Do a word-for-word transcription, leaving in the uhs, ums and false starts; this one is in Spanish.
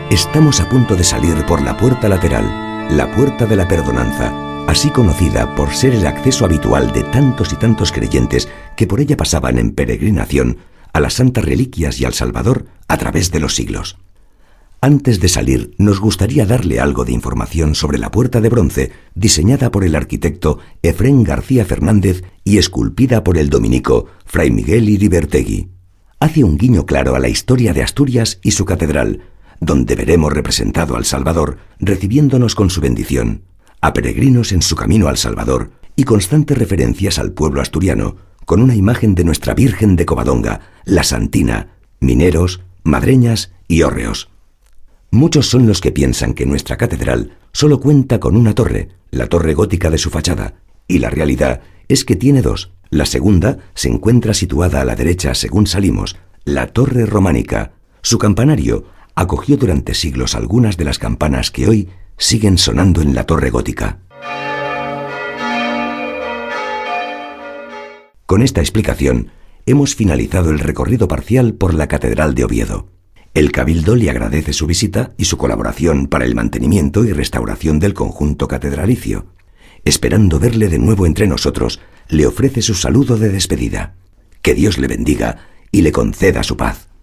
Estamos a punto de salir por la puerta lateral, la puerta de la perdonanza, así conocida por ser el acceso habitual de tantos y tantos creyentes que por ella pasaban en peregrinación a las santas reliquias y al Salvador a través de los siglos. Antes de salir, nos gustaría darle algo de información sobre la puerta de bronce diseñada por el arquitecto Efrén García Fernández y esculpida por el dominico Fray Miguel Iribertegui. Hace un guiño claro a la historia de Asturias y su catedral, donde veremos representado al Salvador recibiéndonos con su bendición, a peregrinos en su camino al Salvador y constantes referencias al pueblo asturiano, con una imagen de nuestra Virgen de Covadonga, la Santina, mineros, madreñas y hórreos. Muchos son los que piensan que nuestra catedral solo cuenta con una torre, la torre gótica de su fachada, y la realidad es que tiene dos. La segunda se encuentra situada a la derecha según salimos, la torre románica. Su campanario acogió durante siglos algunas de las campanas que hoy siguen sonando en la torre gótica. Con esta explicación, hemos finalizado el recorrido parcial por la Catedral de Oviedo. El Cabildo le agradece su visita y su colaboración para el mantenimiento y restauración del conjunto catedralicio. Esperando verle de nuevo entre nosotros, le ofrece su saludo de despedida. Que Dios le bendiga y le conceda su paz.